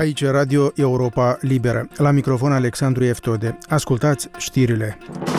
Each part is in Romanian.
Aici Radio Europa Liberă. La microfon Alexandru Eftode. Ascultați știrile.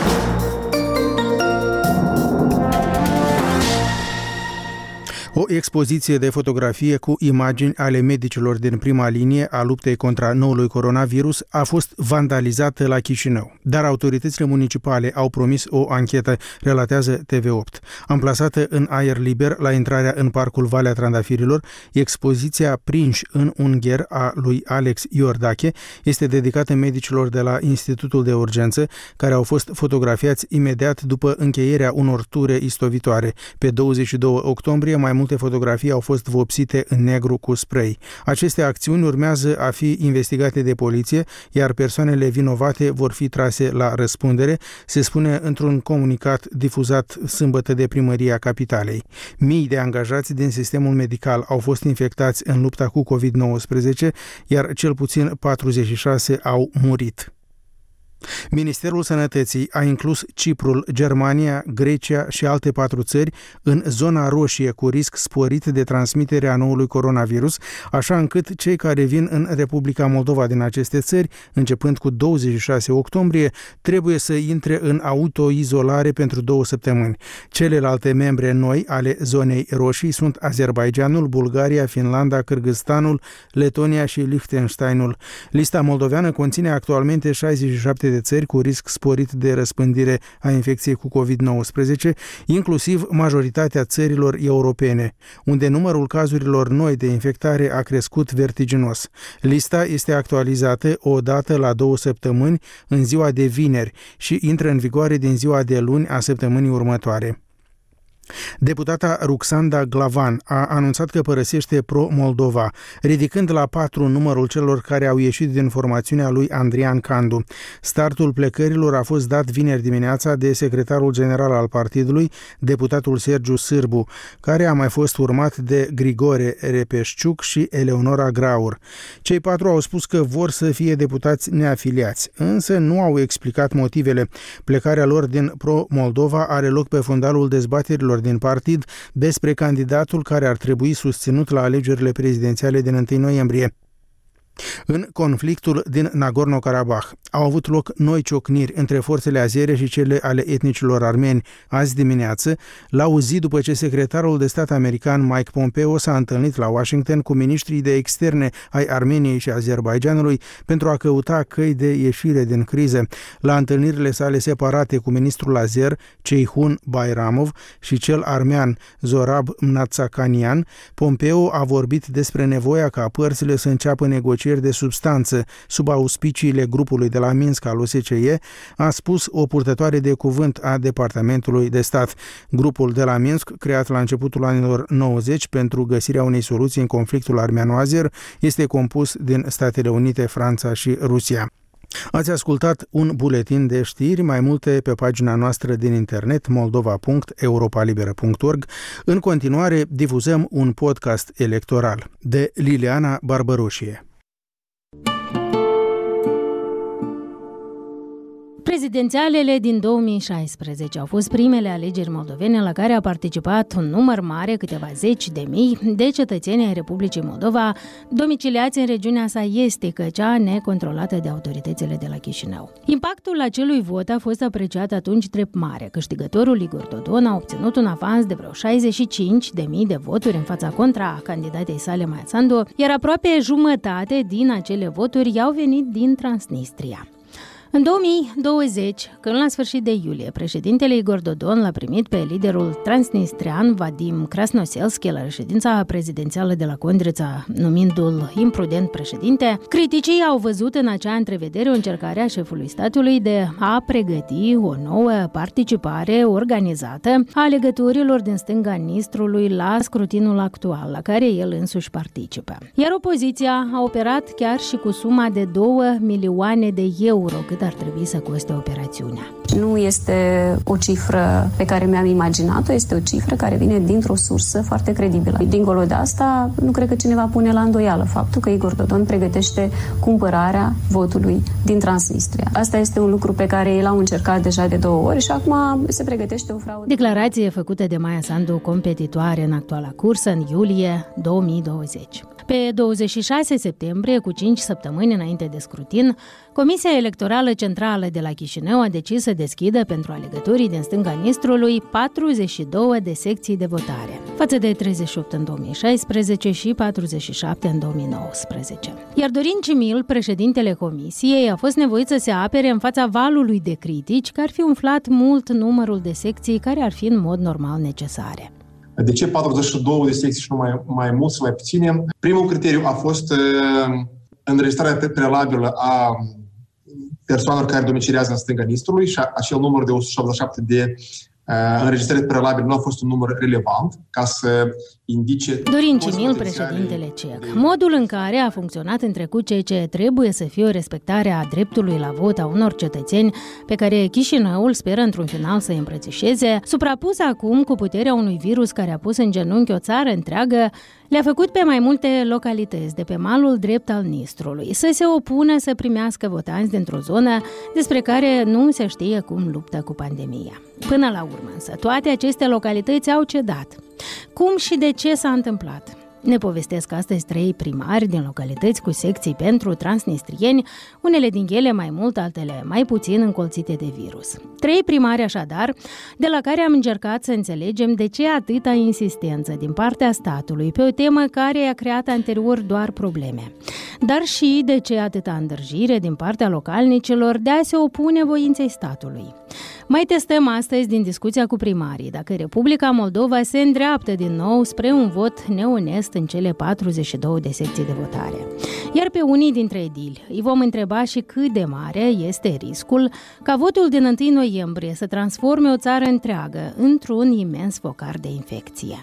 O expoziție de fotografie cu imagini ale medicilor din prima linie a luptei contra noului coronavirus a fost vandalizată la Chișinău, dar autoritățile municipale au promis o anchetă, relatează TV8. Amplasată în aer liber la intrarea în parcul Valea Trandafirilor, expoziția Prinși în ungher a lui Alex Iordache este dedicată medicilor de la Institutul de Urgență, care au fost fotografiați imediat după încheierea unor ture istovitoare. Pe 22 octombrie, mai multe fotografii au fost vopsite în negru cu spray. Aceste acțiuni urmează a fi investigate de poliție, iar persoanele vinovate vor fi trase la răspundere, se spune într-un comunicat difuzat sâmbătă de Primăria Capitalei. Mii de angajați din sistemul medical au fost infectați în lupta cu COVID-19, iar cel puțin 46 au murit. Ministerul Sănătății a inclus Ciprul, Germania, Grecia și alte 4 țări în zona roșie cu risc sporit de transmitere a noului coronavirus, așa încât cei care vin în Republica Moldova din aceste țări, începând cu 26 octombrie, trebuie să intre în autoizolare pentru 2 săptămâni. Celelalte membre noi ale zonei roșii sunt Azerbaidjanul, Bulgaria, Finlanda, Kârgâzstanul, Letonia și Liechtensteinul. Lista moldoveană conține actualmente 67 de țări cu risc sporit de răspândire a infecției cu COVID-19, inclusiv majoritatea țărilor europene, unde numărul cazurilor noi de infectare a crescut vertiginos. Lista este actualizată o dată la 2 săptămâni în ziua de vineri și intră în vigoare din ziua de luni a săptămânii următoare. Deputata Ruxanda Glavan a anunțat că părăsește Pro-Moldova, ridicând la 4 numărul celor care au ieșit din formațiunea lui Andrian Candu. Startul plecărilor a fost dat vineri dimineața de secretarul general al partidului, deputatul Sergiu Sârbu, care a mai fost urmat de Grigore Repeșciuc și Eleonora Graur. Cei 4 au spus că vor să fie deputați neafiliați, însă nu au explicat motivele. Plecarea lor din Pro-Moldova are loc pe fundalul dezbaterilor din partid despre candidatul care ar trebui susținut la alegerile prezidențiale din 1 noiembrie. În conflictul din Nagorno-Karabakh au avut loc noi ciocniri între forțele azere și cele ale etnicilor armeni azi dimineață, la o zi după ce secretarul de stat american Mike Pompeo s-a întâlnit la Washington cu ministrii de externe ai Armeniei și Azerbaidjanului pentru a căuta căi de ieșire din criză. La întâlnirile sale separate cu ministrul azer Ceyhun Bayramov și cel armean Zorab Mnatsakanian, Pompeo a vorbit despre nevoia ca părțile să înceapă negocieri de substanță sub auspiciile grupului de la Minsk al OSCE, a spus o purtătoare de cuvânt a Departamentului de Stat. Grupul de la Minsk, creat la începutul anilor 90 pentru găsirea unei soluții în conflictul armeano-azer, este compus din Statele Unite, Franța și Rusia. Ați ascultat un buletin de știri, mai multe pe pagina noastră din internet moldova.europalibera.org. În continuare difuzăm un podcast electoral de Liliana Barbărușie. Prezidențialele din 2016 au fost primele alegeri moldovene la care a participat un număr mare, câteva zeci de mii, de cetățeni ai Republicii Moldova, domiciliați în regiunea sa estică, cea necontrolată de autoritățile de la Chișinău. Impactul acelui vot a fost apreciat atunci drept mare. Câștigătorul Igor Dodon a obținut un avans de vreo 65.000 de voturi în fața contra candidatei sale Maia Sandu, iar aproape jumătate din acele voturi i-au venit din Transnistria. În 2020, când la sfârșit de iulie, președintele Igor Dodon l-a primit pe liderul transnistrian Vadim Krasnoselski la reședința prezidențială de la Condrița, numindu-l imprudent președinte, criticii au văzut în acea întrevedere o încercare a șefului statului de a pregăti o nouă participare organizată a alegătorilor din stânga Nistrului la scrutinul actual, la care el însuși participă. Iar opoziția a operat chiar și cu suma de 2 milioane de euro, cât ar trebui să coste operațiunea. Nu este o cifră pe care mi-am imaginat-o, este o cifră care vine dintr-o sursă foarte credibilă. Dincolo de asta, nu cred că cineva pune la îndoială faptul că Igor Dodon pregătește cumpărarea votului din Transnistria. Asta este un lucru pe care el a încercat deja de 2 ori și acum se pregătește o fraudă. Declarație făcută de Maia Sandu, competitoare în actuala cursă, în iulie 2020. Pe 26 septembrie, cu 5 săptămâni înainte de scrutin, Comisia Electorală Centrală de la Chișinău a decis să deschidă pentru alegătorii din stânga Nistrului 42 de secții de votare, față de 38 în 2016 și 47 în 2019. Iar Dorin Cimil, președintele Comisiei, a fost nevoit să se apere în fața valului de critici că ar fi umflat mult numărul de secții care ar fi în mod normal necesare. De ce 42 de secții și nu mai mult sau mai puține? Primul criteriu a fost înregistrarea prealabilă a persoanelor care domiciliază în stânga Nistrului și acel număr de 187 de înregistrări prealabile nu a fost un număr relevant ca să indice... Dorin Cimil, președintele CEC. Modul în care a funcționat în trecut ceea ce trebuie să fie o respectare a dreptului la vot a unor cetățeni pe care Chișinăul speră într-un final să îi îmbrățișeze, suprapus acum cu puterea unui virus care a pus în genunchi o țară întreagă, le-a făcut pe mai multe localități de pe malul drept al Nistrului să se opună să primească votanți dintr-o zonă despre care nu se știe cum luptă cu pandemia. Până la urmă, însă, toate aceste localități au cedat. Cum și de ce s-a întâmplat? Ne povestesc astăzi 3 primari din localități cu secții pentru transnistrieni, unele din ele mai mult, altele mai puțin încolțite de virus. 3 primari așadar, de la care am încercat să înțelegem de ce atâta insistență din partea statului pe o temă care i-a creat anterior doar probleme, dar și de ce atâta îndrăjire din partea localnicilor de a se opune voinței statului. Mai testăm astăzi din discuția cu primarii dacă Republica Moldova se îndreaptă din nou spre un vot neonest în cele 42 de secții de votare. Iar pe unii dintre edili îi vom întreba și cât de mare este riscul ca votul din 1 noiembrie să transforme o țară întreagă într-un imens focar de infecție.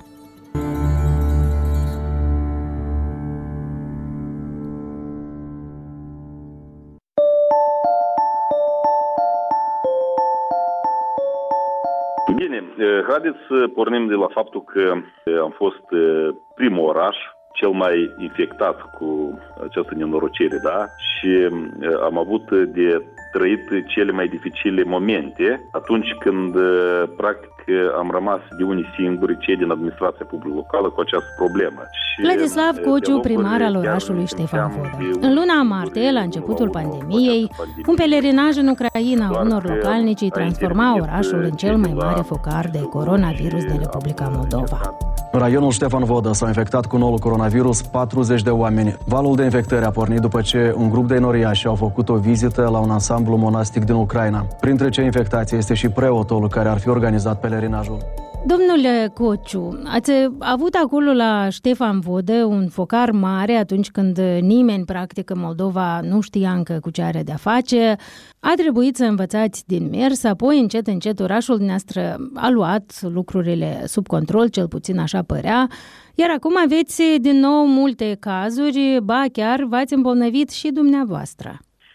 Bine, haideți să pornim de la faptul că am fost primul oraș cel mai infectat cu această nenorocire, da? Și am avut de trăit cele mai dificile momente atunci când, practic, am rămas de unii singuri, cei din administrația publică locală, cu această problemă. Vladislav Cociu, primar al orașului Ștefan Vodă. În luna martie, la începutul pandemiei, un pelerinaj în Ucraina unor localnici transforma orașul în cel mai mare focar de coronavirus din Republica Moldova. În raionul Ștefan Vodă s-au infectat cu noul coronavirus 40 de oameni. Valul de infectări a pornit după ce un grup de enoriași au făcut o vizită la un ansamblu monastic din Ucraina. Printre cei infectați este și preotul care ar fi organizat pelerinajul. Domnule Cociu, ați avut acolo la Ștefan Vodă un focar mare atunci când nimeni, practic, în Moldova nu știa încă cu ce are de-a face. A trebuit să învățați din mers, apoi încet, încet orașul dumneavoastră a luat lucrurile sub control, cel puțin așa părea, iar acum aveți din nou multe cazuri, ba chiar v-ați îmbolnăvit și dumneavoastră.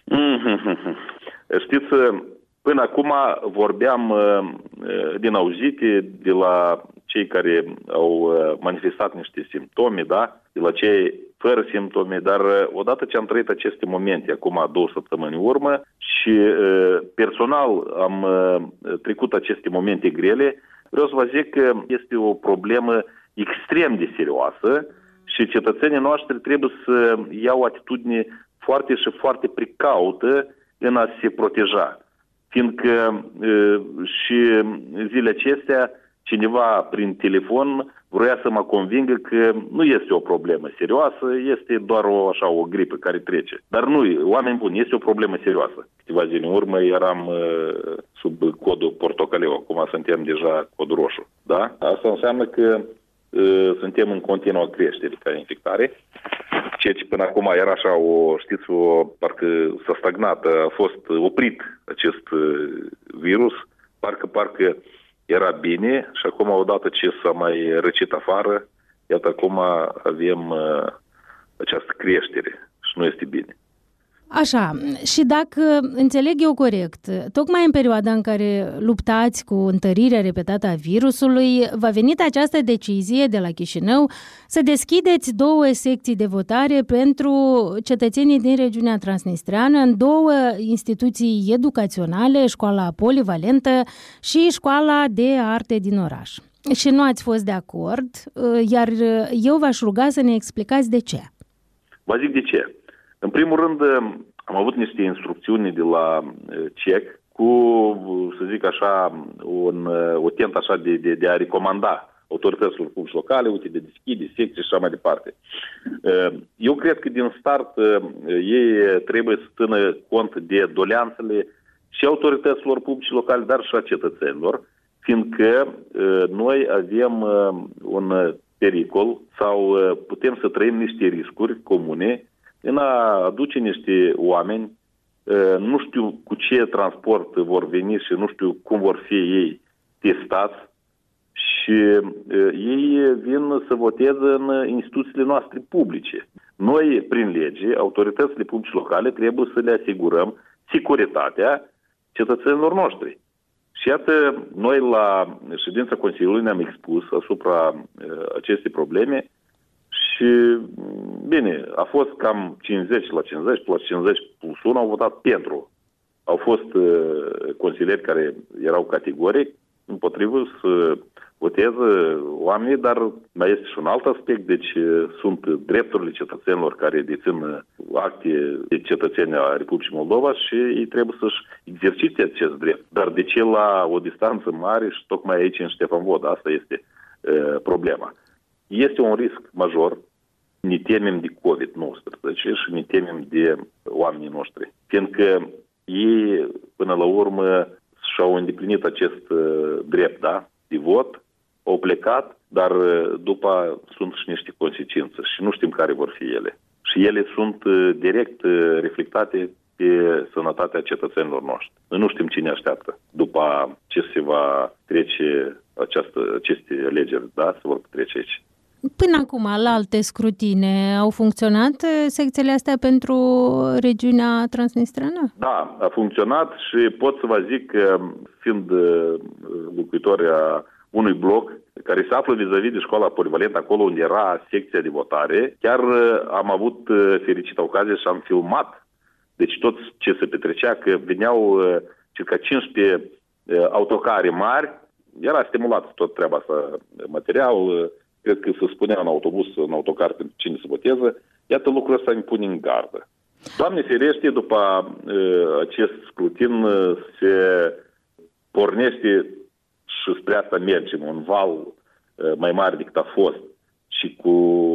Știți, până acum vorbeam din auzite de la cei care au manifestat niște simptome, da? De la cei fără simptome, dar odată ce am trăit aceste momente, acum 2 săptămâni în urmă, și personal am trecut aceste momente grele, vreau să vă zic că este o problemă extrem de serioasă și cetățenii noștri trebuie să iau o atitudine foarte și foarte precaută în a se proteja. Fiindcă și zilele acestea cineva prin telefon vrea să mă convingă că nu este o problemă serioasă, este doar o gripă care trece. Dar nu, oameni buni, este o problemă serioasă. Câteva zile în urmă eram sub codul portocaliu, acum suntem deja cod roșu. Da? Asta înseamnă că suntem în continuă creștere ca infectare. Ceea ce până acum era așa, parcă s-a stagnat, a fost oprit acest virus, parcă era bine și acum odată ce s-a mai răcit afară, iată acum avem această creștere și nu este bine. Așa, și dacă înțeleg eu corect, tocmai în perioada în care luptați cu întărirea repetată a virusului, v-a venit această decizie de la Chișinău să deschideți 2 secții de votare pentru cetățenii din regiunea transnistreană în 2 instituții educaționale, școala polivalentă și școala de arte din oraș. Și nu ați fost de acord, iar eu v-aș ruga să ne explicați de ce. Vă zic de ce. În primul rând, am avut niște instrucțiuni de la CEC cu, să zic așa, o tent așa de a recomanda autorităților publice locale, uite, de deschide secții și așa mai departe. Eu cred că din start ei trebuie să țină cont de doleanțele și autorităților publice locale, dar și a cetățenilor, fiindcă noi avem un pericol sau putem să trăim niște riscuri comune în a aduce niște oameni, nu știu cu ce transport vor veni și nu știu cum vor fi ei testați și ei vin să voteze în instituțiile noastre publice. Noi, prin lege, autoritățile publice locale trebuie să le asigurăm securitatea cetățenilor noștri. Și iată, noi la ședința Consiliului ne-am expus asupra acestei probleme și, bine, a fost cam 50 la 50, plus 50 plus 1 au votat pentru. Au fost consilieri care erau categoric împotrivă să voteze oamenii, dar mai este și un alt aspect, deci sunt drepturile cetățenilor care dețin acte de cetățeni a Republicii Moldova și ei trebuie să-și exercite acest drept. Dar de ce la o distanță mare și tocmai aici în Ștefan Vodă? Asta este problema. Este un risc major. Ne temem de COVID-19 și ne temem de oamenii noștri. Fiindcă ei, până la urmă, și-au îndeplinit acest drept, da, de vot, au plecat, dar după sunt și niște consecințe și nu știm care vor fi ele. Și ele sunt direct reflectate pe sănătatea cetățenilor noștri. Noi nu știm cine așteaptă după ce se va trece aceste alegeri, da, se vor trece aici. Până acum, la alte scrutine, au funcționat secțiile astea pentru regiunea transnistreană? Da, a funcționat și pot să vă zic că, fiind locuitoarea unui bloc care se află vis-a-vis de școala polivalentă, acolo unde era secția de votare, chiar am avut fericită ocazie și am filmat. Deci tot ce se petrecea, că veneau circa 15 autocare mari, era stimulat tot treaba asta, material, cred că se spunea în autobuz, în autocar, pentru cine se voteze. Iată, lucrul ăsta îmi pune în gardă. Doamne ferește, după acest scrutin se pornește și spre asta mergem, un val mai mare decât a fost și cu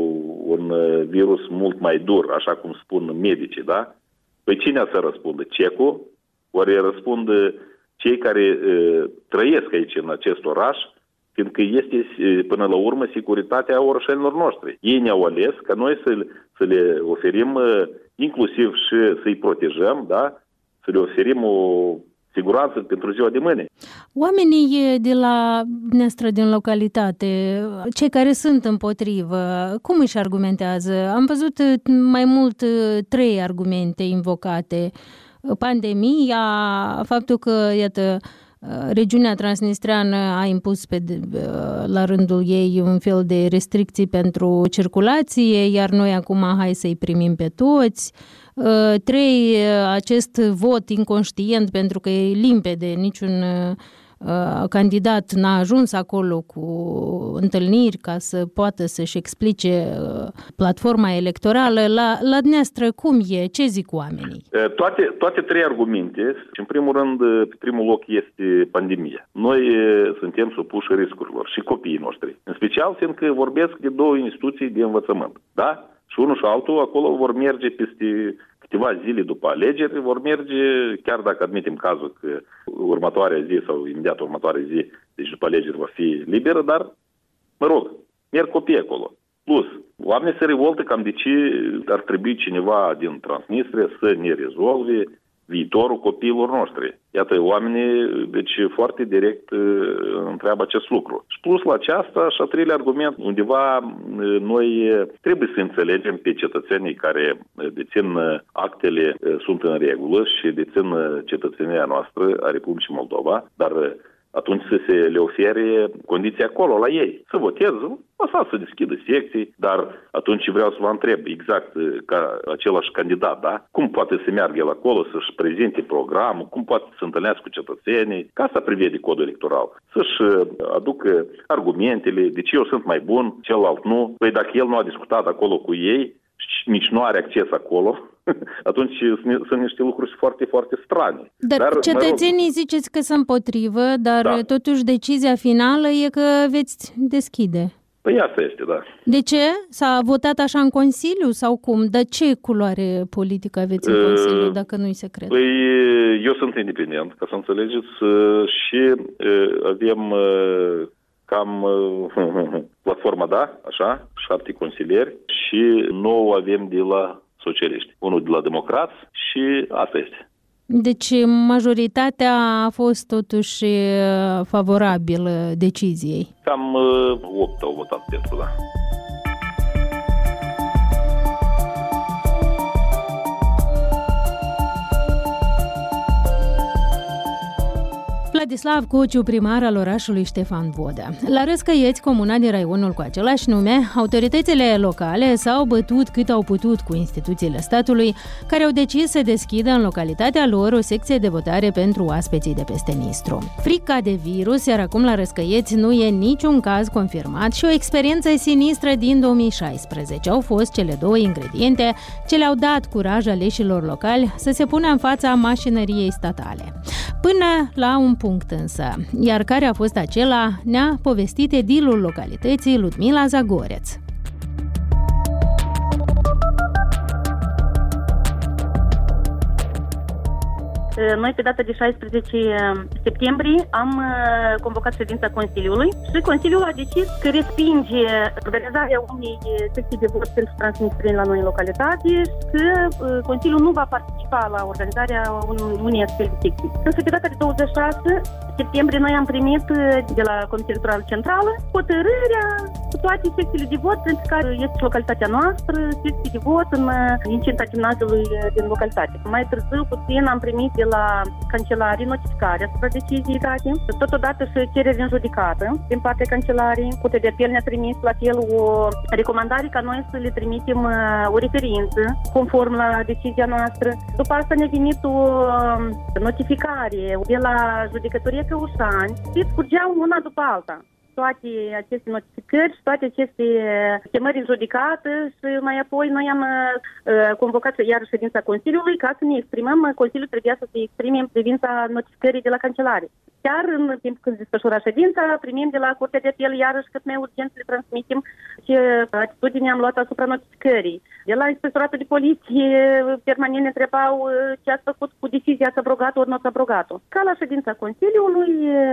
un virus mult mai dur, așa cum spun medicii, da? Păi cine să răspundă? CEC-ul? Ori răspund cei care trăiesc aici în acest oraș, fiindcă este, până la urmă, securitatea orășenilor noștri. Ei ne-au ales ca noi să le oferim, inclusiv și să-i protejăm, da? Să le oferim o siguranță pentru ziua de mâine. Oamenii de la dumneavoastră din localitate, cei care sunt împotrivă, cum își argumentează? Am văzut mai mult 3 argumente invocate. Pandemia, faptul că, iată, regiunea transnistreană a impus la rândul ei un fel de restricții pentru circulație, iar noi acum hai să-i primim pe toți. 3, acest vot inconștient, pentru că e limpede, niciun candidat n-a ajuns acolo cu întâlniri ca să poată să-și explice platforma electorală. La dumneavoastră cum e? Ce zic oamenii? Toate 3 argumente, și în primul rând, pe primul loc este pandemia. Noi suntem supuși riscurilor și copiii noștri. În special, fiindcă vorbesc de 2 instituții de învățământ. Da? Și unul și altul acolo vor merge peste câteva zile după alegeri, vor merge, chiar dacă admitem cazul că următoarea zi sau imediat următoarea zi, deci după alegeri va fi liberă, dar, mă rog, merg copii acolo. Plus, oamenii se revoltă cam de ce ar trebui cineva din Transnistria să ne rezolve viitorul copiilor noștri. Iată, oamenii, deci foarte direct întreabă acest lucru. Și plus la aceasta, și a treilea argument, undeva noi trebuie să înțelegem pe cetățenii care dețin actele, sunt în regulă și dețin cetățenia noastră a Republicii Moldova, dar atunci să se le ofere condiții acolo la ei. Să voteze, lăsați să deschidă secții, dar atunci vreau să vă întreb exact ca același candidat, da? Cum poate să meargă el acolo să-și prezinte programul, cum poate să se întâlnească cu cetățenii, ca să prevede codul electoral, să-și aducă argumentele, de ce eu sunt mai bun, celălalt nu. Păi dacă el nu a discutat acolo cu ei, nici nu are acces acolo, atunci sunt niște lucruri foarte, foarte strane. Dar cetățenii ziceți că sunt împotrivă, dar totuși decizia finală e că veți deschide. Păi asta este, da. De ce? S-a votat așa în Consiliu sau cum? De ce culoare politică aveți în Consiliu, dacă nu-i secret? Păi eu sunt independent, ca să înțelegeți, și avem cam platforma, da, așa, 7 consilieri și 9 avem de la socialiști, unul de la democrați și asta este. Deci majoritatea a fost totuși favorabilă deciziei. Cam 8 au votat pentru, da. Vladislav Cociu, primar al orașului Ștefan Vodă. La Răscăieți, comuna din raionul cu același nume, autoritățile locale s-au bătut cât au putut cu instituțiile statului, care au decis să deschidă în localitatea lor o secție de votare pentru oaspeții de peste Nistru. Frica de virus, iar acum la Răscăieți nu e niciun caz confirmat și o experiență sinistră din 2016 au fost cele două ingrediente ce le-au dat curaj aleșilor locali să se pună în fața mașinăriei statale. Până la un punct însă, iar care a fost acela, ne-a povestit edilul localității Ludmila Zagoreț. Noi, pe data de 16 septembrie, am convocat ședința Consiliului și Consiliul a decis că respinge organizarea unei secții de vot pentru transnistrini la noi în localitate și că Consiliul nu va participa la organizarea unei astfel de secții. Însă, pe data de 26 septembrie, noi am primit de la Comisia Electorală Centrală hotărârea cu toate secțiile de vot, pentru care este localitatea noastră, secții de vot în incinta gimnaziului din localitate. Mai târziu, puțin, am primit de la Cancelarii notificarea asupra deciziei date, totodată și cereri în judecată din partea Cancelariei. Curtea de apel ne-a trimis la fel o recomandare ca noi să le trimitem o referință conform la decizia noastră. După asta ne-a venit o notificare de la judecătoria Căușani și scurgeau una după alta toate aceste notificări și toate aceste chemări în judecată și mai apoi noi am convocat iar ședința Consiliului ca să ne exprimăm. Consiliul trebuia să se exprime în privința notificării de la Cancelare. Chiar în timp când desfășura ședința, primim de la Curtea de Apel iarăși cât mai urgent să le transmitem ce atitudine am luat asupra notificării. De la Inspectoratul de Poliție permanent ne întrebau ce ați făcut cu decizia, ați abrogat-o ori nu ați abrogat-o. Ca la ședința Consiliului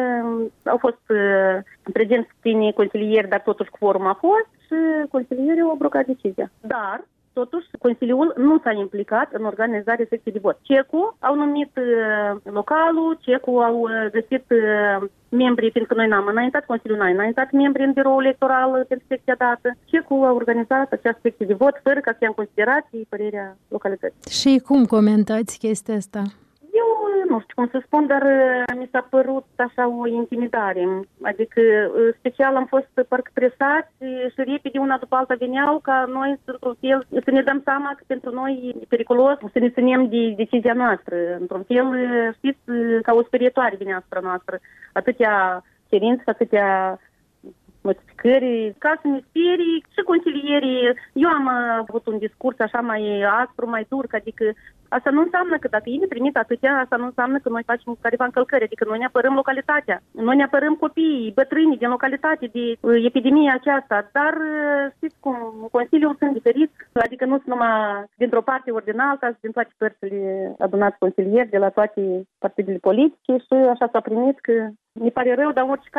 au fost prezenți puțini consilieri, dar totuși quorum a fost și consilierii au abrogat decizia. Dar totuși, Consiliul nu s-a implicat în organizarea secției de vot. CECU au numit localul, CECU au găsit membrii, fiindcă noi n-am înaintat, Consiliul n-a înaintat membrii în biroul electoral pentru secția dată. CECU a organizat această secție de vot fără ca să ia în considerație părerea localității. Și cum comentați chestia asta? Eu nu știu cum să spun, dar mi s-a părut așa o intimidare. Adică, special am fost parcă presați și repede una după alta veneau ca noi, într-un fel, să ne dăm seama că pentru noi e periculos să ne ținem de decizia noastră. Într-un fel, știți, ca o sperietoare vine asupra noastră. Atâtea cerințe, atâtea notificări, ca să ne sperii și consilierii. Eu am avut un discurs așa mai aspru, mai dur, adică asta nu înseamnă că dacă ei ne trimit atâtea, asta nu înseamnă că noi facem careva încălcări, adică noi ne apărăm localitatea, noi ne apărăm copiii, bătrânii din localitate de epidemia aceasta, dar știți cum, Consiliul sunt diferit, adică nu sunt numai dintr-o parte ori din alta, sunt din toate părțile adunați consilieri, de la toate partidele politice și așa s-a primit că ne pare rău, dar în orice caz,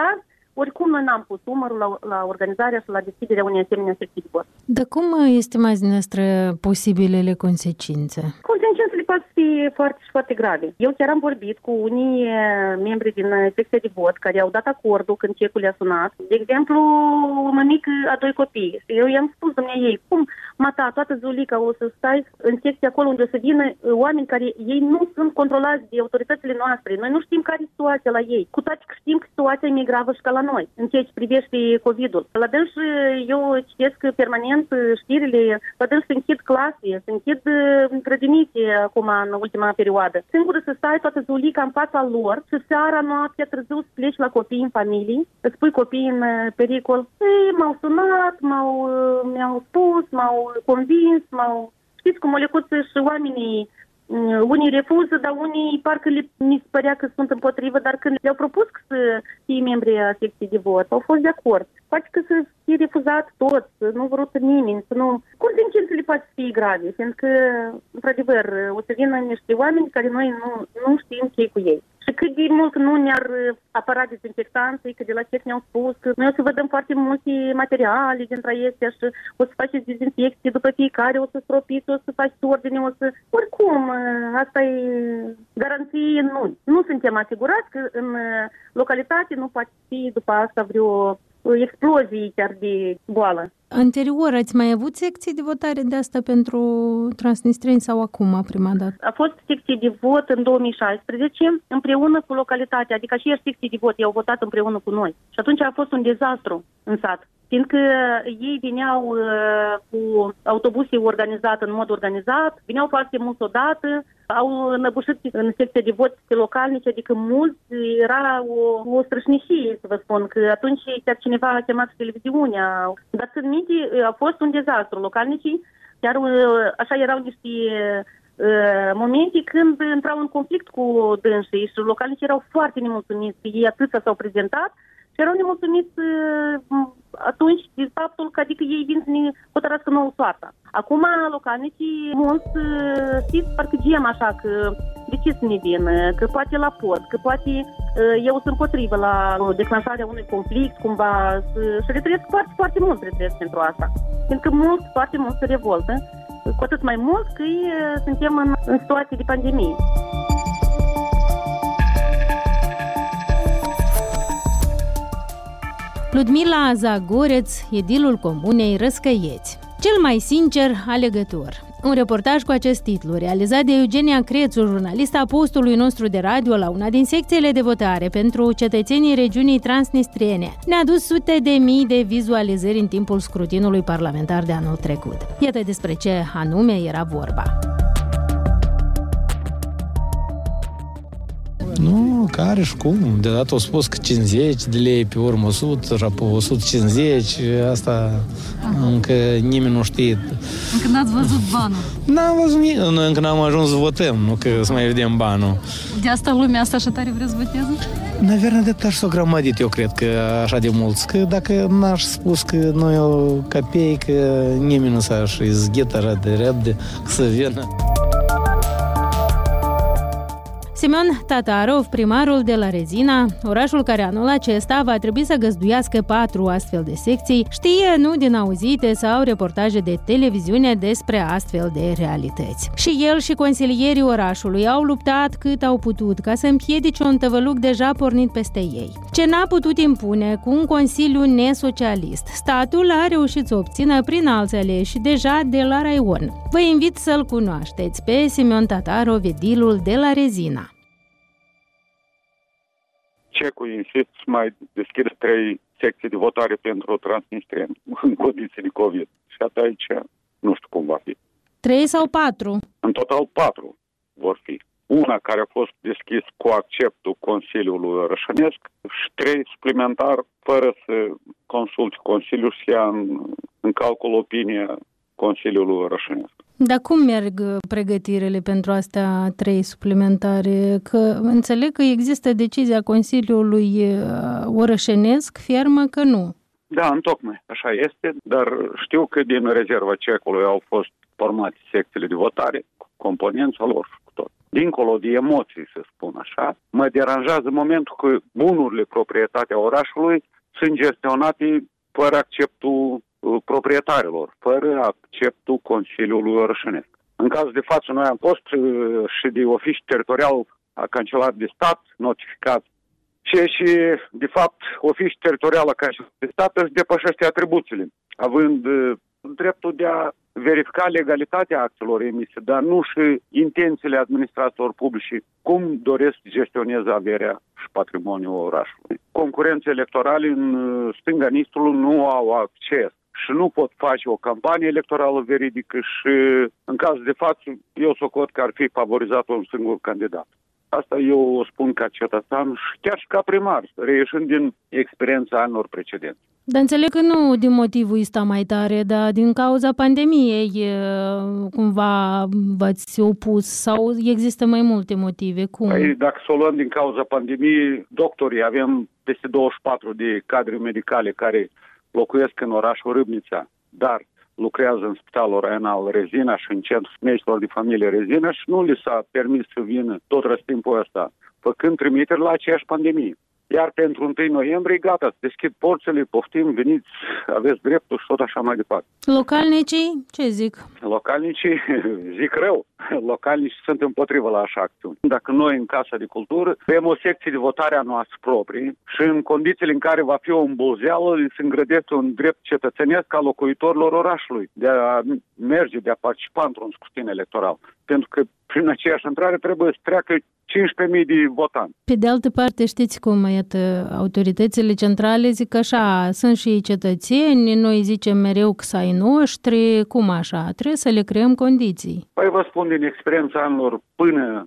oricum noi n-am pus umărul la organizarea și la deschiderea unei asemenea secții de vot. Dar cum estimați dumneavoastră posibilele consecințe? Consecințele pot fi foarte și foarte grave. Eu chiar am vorbit cu unii membri din secția de vot care au dat acordul când cecul le-a sunat. De exemplu, o mămică a 2 copii. Eu i-am spus ei, cum, mata, toată zulica o să stai în secția acolo unde o să vină oameni care ei nu sunt controlați de autoritățile noastre. Noi nu știm care e situația la ei. Cu toate că știm că situația e mai gravă și ca la noi, în ceea ce privește COVID-ul. La dâns eu citesc permanent știrile, la dâns se închid clase, se închid grădinițe acum în ultima perioadă. Singură să stai toată zulica în fața lor și seara, noaptea, târziu să pleci la copii în familie, îți pui copiii în pericol. Ei, m-au sunat, mi-au spus, m-au convins, știți cum o lecuță și oamenii, unii refuză, dar unii parcă mi se părea că sunt împotrivă, dar când le-au propus să fie membri a secției de vot, au fost de acord. Poate că să fie refuzat toți, să nu vrut nimeni, să nu... Consecințele poate fi grave, fiindcă, într-adevăr, o să vină niște oameni care noi nu știm ce cu ei. Și cât de mult nu ne-ar apăra dezinfectanții, că de la ce ne-au spus, că noi o să vă dăm foarte multe materiale dintre acestea și o să faceți dezinfecție după fiecare, o să stropiți, o să faceți ordine, o să... Oricum, asta e garanție, nu suntem asigurați că în localitate nu poate fi după asta vreo explozie chiar de boală. Anterior, ați mai avut secții de votare de asta pentru transnistreni sau acum, prima dată? A fost secție de vot în 2016, împreună cu localitatea, adică și secții de vot, i-au votat împreună cu noi. Și atunci a fost un dezastru în sat, fiindcă ei veneau cu autobuse organizate în mod organizat, veneau foarte mulți odată, au înăbușit în secția de vot pe localnici, adică mulți, era o strășnicie, să vă spun, că atunci chiar cineva a chemat televiziunea. Dar țin minte, a fost un dezastru. Localnicii, chiar așa erau niște momente când intrau în conflict cu dânsii și localnicii erau foarte nemulțumiți, ei atâția s-au prezentat și erau nemulțumiți atunci de faptul că adică ei vin să ne hotărască nouă soarta. Acum localnicii mulți știți parcă gem așa că de ce să ne vină, că poate la pod, că poate eu sunt împotrivă la declanșarea unui conflict, cumva, și retrăiesc foarte, foarte mult retrăiesc pentru asta. Pentru că foarte mult se revoltă, cu atât mai mult că suntem în situație de pandemie. Ludmila Zagoreț, edilul comunei Răscăieți. Cel mai sincer alegător. Un reportaj cu acest titlu, realizat de Eugenia Crețu, jurnalista postului nostru de radio la una din secțiile de votare pentru cetățenii regiunii transnistriene, ne-a adus sute de mii de vizualizări în timpul scrutinului parlamentar de anul trecut. Iată despre ce anume era vorba. Nu, care și cum. Deodată au spus că 50 de lei, pe urmă 100, și apoi 150, asta încă nimeni nu știe. Încă n-ați văzut banul? N-am văzut nimic, noi încă n-am ajuns să votăm, nu că să mai vedem banul. De asta lumea asta așa tare vrea să voteze? Naverna de atât s-o grămădit, eu cred că așa de mulți, că dacă n-aș spus că noi o capei, că nimeni nu s-aș izgheta așa de repede să vină. Semyon Tatarov, primarul de la Rezina, orașul care anul acesta va trebui să găzduiască 4 astfel de secții, știe nu din auzite sau reportaje de televiziune despre astfel de realități. Și el și consilierii orașului au luptat cât au putut ca să împiedice un tăvăluc deja pornit peste ei. Ce n-a putut impune cu un consiliu nesocialist, statul a reușit să obțină prin alți aleși deja de la raion. Vă invit să-l cunoașteți pe Semyon Tatarov, edilul de la Rezina. Cecul insist să mai deschide 3 secții de votare pentru transnistrieni în condiții de COVID. Și aici nu știu cum va fi. 3 sau 4? În total 4 vor fi. Una care a fost deschis cu acceptul Consiliului Rășănesc și 3 suplimentar fără să consulte Consiliul și ia în calcul opinia Consiliului Rășănesc. Dar cum merg pregătirile pentru astea 3 suplimentare? Că înțeleg că există decizia Consiliului Orășenesc, fermă că nu. Da, întocmai, așa este, dar știu că din rezerva cecului au fost formate secțiile de votare, cu componența lor și cu tot. Dincolo de emoții, să spun așa, mă deranjează momentul că bunurile proprietatea orașului sunt gestionate fără acceptul proprietarilor, fără acceptul Consiliului Orășănesc. În cazul de față, noi am fost și de oficiu teritorial a Cancelarului de Stat notificat și de fapt, oficiul teritorial a Cancelarului de Stat își depășește atribuțiile, având dreptul de a verifica legalitatea actelor emise, dar nu și intențiile administratorilor publici, cum doresc să gestioneze averea și patrimoniul orașului. Concurențe electorale în stânga Nistrului nu au acces și nu pot face o campanie electorală veridică și, în cazul de față, eu socot că ar fi favorizat un singur candidat. Asta eu o spun ca cetățean și chiar și ca primar, reieșind din experiența anilor precedenți. Dar înțeleg că nu din motivul ăsta mai tare, dar din cauza pandemiei cumva v-ați opus sau există mai multe motive? Cum? Păi, dacă să o luăm din cauza pandemiei, doctorii, avem peste 24 de cadre medicale care locuiesc în orașul Râbnița, dar lucrează în Spitalul Raional Rezina și în Centrul Medicilor de Familie Rezina și nu li s-a permis să vină tot răstimpul ăsta, făcând trimiteri la aceeași pandemie. Iar pentru 1 noiembrie, gata, deschid porțile, poftim, veniți, aveți dreptul și tot așa mai departe. Localnicii, ce zic? Localnicii zic rău. Localnicii sunt împotrivă la așa acțiuni. Dacă noi în Casa de Cultură avem o secție de votare a noastră proprii și în condițiile în care va fi o îmbulzeală, se îngrădește un drept cetățenesc al locuitorilor orașului de a merge, de a participa într-un scrutin electoral. Pentru că prin aceeași intrare trebuie să treacă 15.000 de votanți. Pe de altă parte, știți cum, iată, autoritățile centrale zic așa, sunt și ei cetățeni, noi zicem mereu că ai noștri, cum așa? Trebuie să le creăm condiții. Păi vă spun din experiența anilor până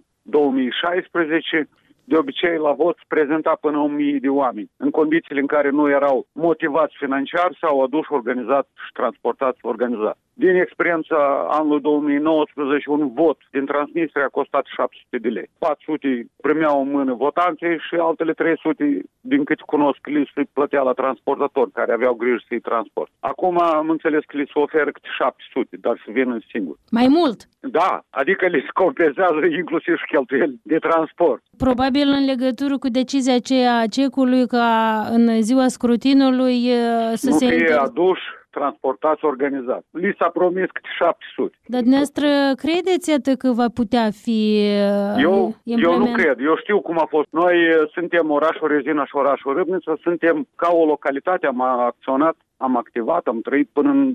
2016, de obicei la vot se prezenta până 1.000 de oameni. În condițiile în care nu erau motivați financiar, s-au adus organizat și transportați organizat. Din experiența anului 2019, un vot din Transnistria a costat 700 de lei. 400 primeau în mână votanții și altele 300, din cât cunosc, li se plătea la transportatori care aveau grijă să-i transport. Acum am înțeles că li se oferă câte 700, dar să vină singur. Mai mult? Da, adică li se compensează inclusiv și cheltuieli de transport. Probabil în legătură cu decizia aceea a CEC-ului ca în ziua scrutinului să nu se... Nu fie aduși, transportați organizat. Li s-a promis câte 700. Dar dumneavoastră credeți că va putea fi Eu nu cred. Eu știu cum a fost. Noi suntem orașul Rezina și orașul Râbnița, suntem ca o localitate, am acționat, am activat, am trăit până în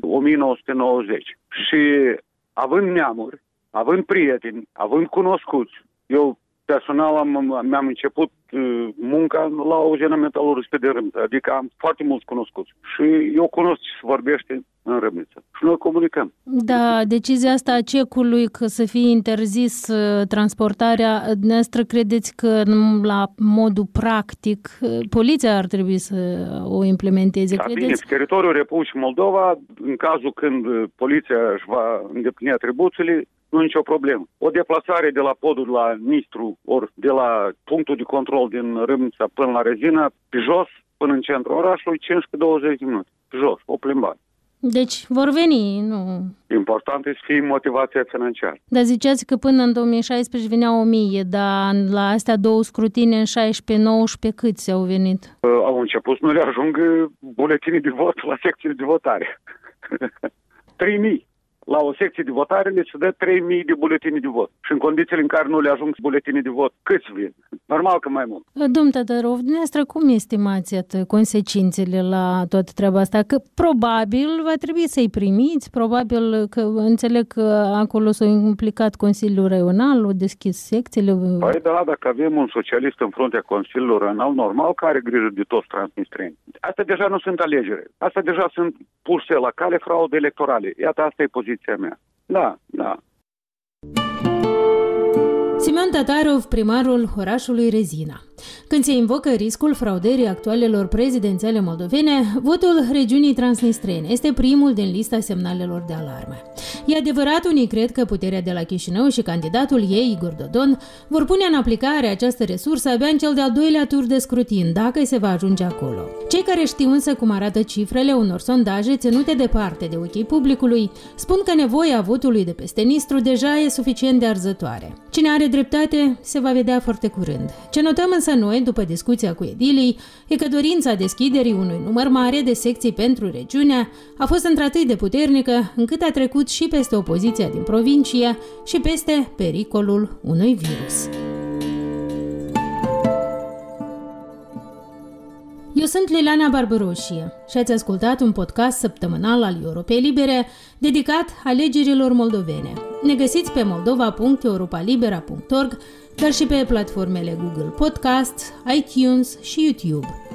1990. Și având neamuri, având prieteni, având cunoscuți, eu personal mi-am început munca la uzina metalurgică de Râmnița, adică am foarte mulți cunoscuți și eu cunosc ce se vorbește în Râmnița și noi comunicăm. Da, decizia asta a CEC-ului că să fie interzis transportarea, dumneavoastră credeți că la modul practic poliția ar trebui să o implementeze? Da, credeți? Bine, pe teritoriul Republicii Moldova, în cazul când poliția își va îndeplini atribuțiile, nu e nicio problemă. O deplasare de la podul la Nistru, ori de la punctul de control din Râmnița până la Rezina, pe jos, până în centrul orașului, 15-20 de minute. Pe jos, o plimbare. Deci vor veni, nu... Important este să fie motivația financiară. Dar ziceați că până în 2016 veneau 1000, dar la astea două scrutine în 16-19 câți au venit? Au început să nu le ajungă buletinii de vot la secțiile de votare. 3000. La o secție de votare le se dă 3.000 de buletini de vot. Și în condițiile în care nu le ajung buletini de vot, câți vin? Normal că mai mult. Domnul Tătărov, dumneavoastră cum estimați consecințele la toată treaba asta? Că probabil va trebui să-i primiți, probabil că înțeleg că acolo s-a implicat Consiliul Raional, au deschis secțiile. Păi da, dacă avem un socialist în fruntea Consiliului Raional, normal că are grijă de toți transnistreni. Asta deja nu sunt alegeri. Asta deja sunt puse la cale fraude electorale. Iată, asta e poziția mea. Da. Simeon Tatarov, primarul orașului Rezina. Când se invocă riscul fraudării actualelor prezidențiale moldovene, votul regiunii transnistrene este primul din lista semnalelor de alarmă. E adevărat, unii cred că puterea de la Chișinău și candidatul ei, Igor Dodon, vor pune în aplicare această resursă abia în cel de-al doilea tur de scrutin, dacă se va ajunge acolo. Cei care știu însă cum arată cifrele unor sondaje ținute departe de ochii publicului, spun că nevoia votului de peste Nistru deja e suficient de arzătoare. Cine are dreptate se va vedea foarte curând. Ce notăm însă noi, după discuția cu edilii, e că dorința deschiderii unui număr mare de secții pentru regiune a fost într-atât de puternică încât a trecut și peste opoziția din provincie și peste pericolul unui virus. Eu sunt Liliana Barbaroșie și ați ascultat un podcast săptămânal al Europei Libere dedicat alegerilor moldovene. Ne găsiți pe moldova.europalibera.org, dar și pe platformele Google Podcast, iTunes și YouTube.